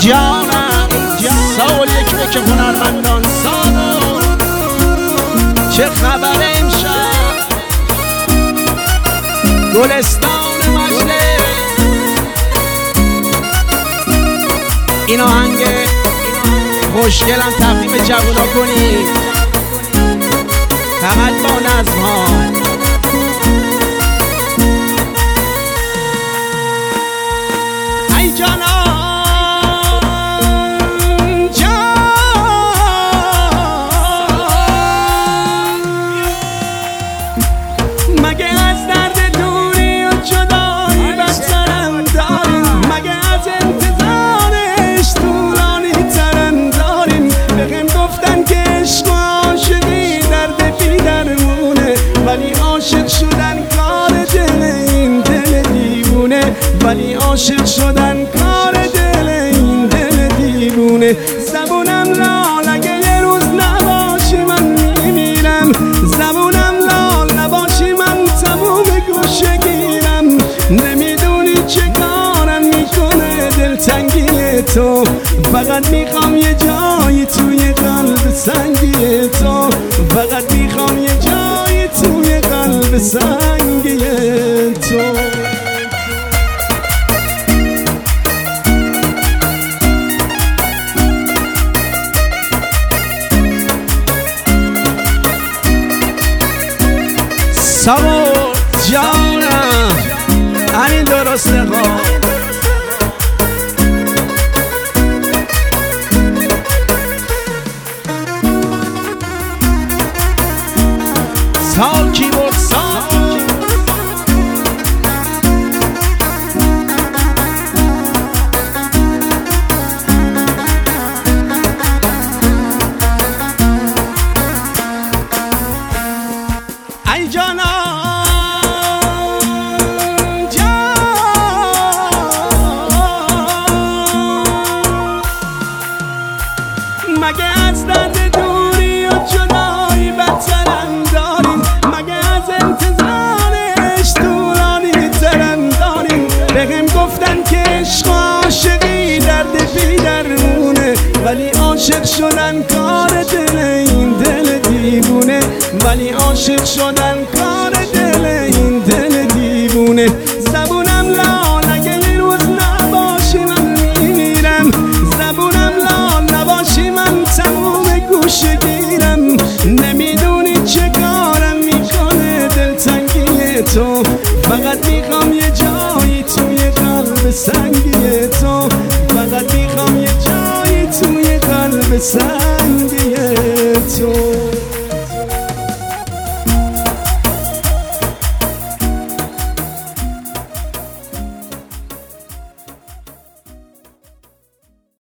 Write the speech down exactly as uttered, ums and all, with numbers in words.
جانم سال یک بک هنرمندان سالون چه خبر امشب گلستان مجده این آهنگ خوشگلم تقدیم جوونا کنید فقط با نظم ها ای جانم ولی عاشق شدن کار دل این دل دیوونه زبونم لال اگه یه روز نباشی من میمیرم زبونم لال نباشی من تموم گوشه گیرم نمیدونی چه کارم میکنه دلتنگی تو فقط میخوام یه جایی توی قلب سنگی تو فقط میخوام یه جایی توی قلب سنگی تو سوار جانم همین درسته ها سال کی بود سال ای جانم مگه از درد دوری و جدایی بدترم داریم مگه از انتظارش طولانی ترم داریم بهم گفتن که عشق و عاشقی درد بی درمونه ولی عاشق شدن کار دل این دل دیوونه ولی عاشق شدن کار دل این دل دیوونه زبونم لال اگه یه روز نباشی من میمیرم زبونم لال نباشی من تموم گوشه گیرم نمیدونی چه کارم میکنه دلتنگی تو فقط میخوام یه جایی توی قلب سنگی تو فقط میخوام یه جایی توی قلب سنگی تو